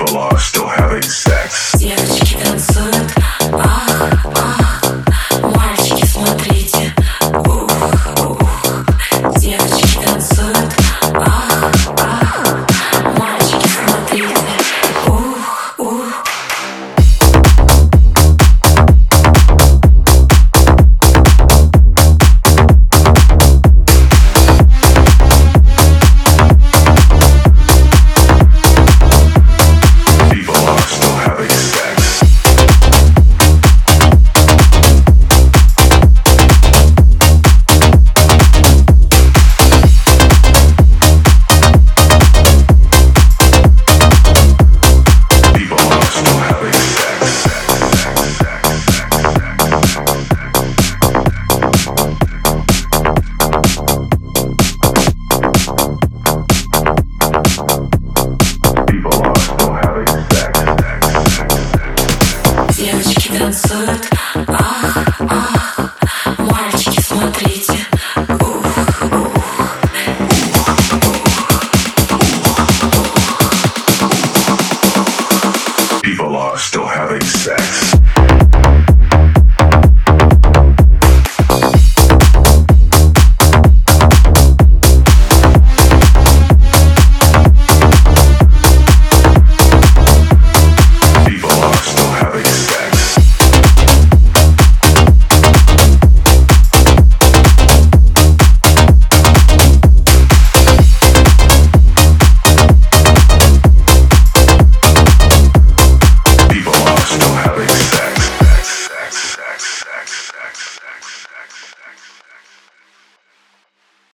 People are still having sex. Девочки танцуют, ах, ах. Мальчики, смотрите, ух, ух. Девочки танцуют, ах, ах. Мальчики, смотрите, ух, ух. Девочки танцуют, ах, ах. Мальчики, смотрите, ух, ух. People are still having sex.